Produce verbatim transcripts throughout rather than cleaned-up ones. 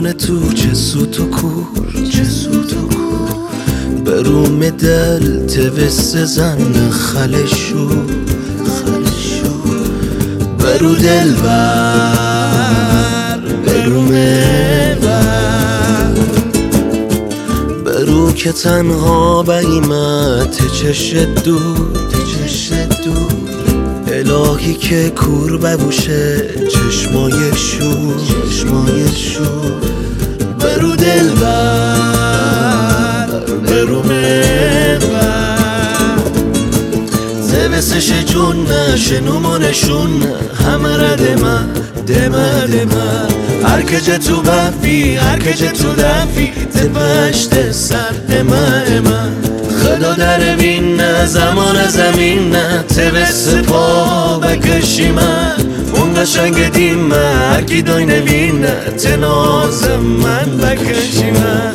میکنه تو چه سوت و کور، چه سوت و کور. بروم دل توست زن خلشو، خلشو. برو دل بر بروم بر، برو که تنها بیمت چشت دور، چشت دور. الهی که کور ببوشه چشمای شور، چشمای شور. برو دل بر برو محور، زوسش جون شنومو نشون همه را دمه دمه دمه. هر کجا تو بفی هر کجا تو دفی تپشت سر امه امه. خدا در بین زمان زمین توست پا بکشی من اون قشنگ دیم هر کی دای نبین تناز من بکشی من.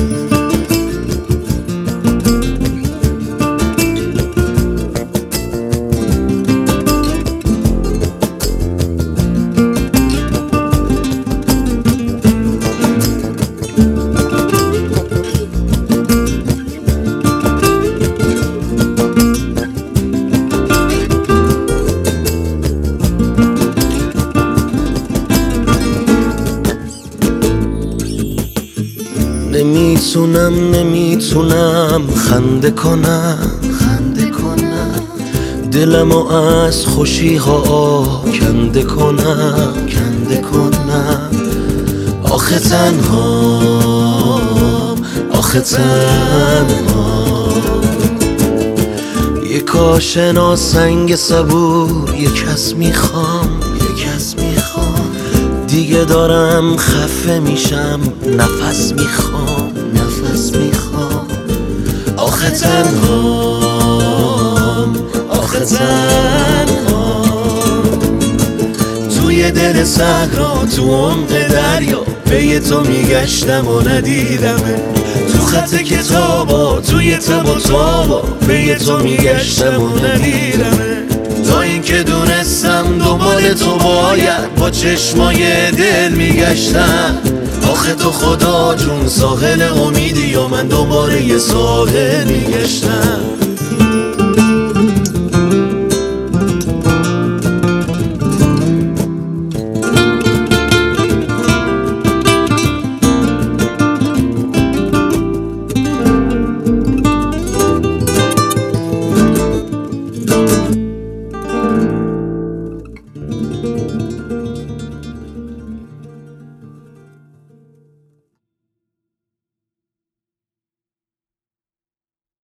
نمیتونم نمیتونم خنده کنم، خنده کنم. دلمو از خوشی ها کنده کنم، کنده کنم. آخه تنها آخه تنها یه کاشنا سنگ صبور یه کس میخوام، یه کس میخوام. دیگه دارم خفه میشم نفس میخوام، نفس میخوام. آخه تنهام آخه تنهام توی دل صحرا تو عمق دریا پی تو میگشتم و ندیدمه. تو خط کتابا توی تب و تابا پی تو میگشتم و ندیدمه. تا اینکه دونستم دنبال تو باید با چشمای دل میگشتم. آخه تو خدا جون ساحل امیدی و من دنبال یه ساحل میگشتم.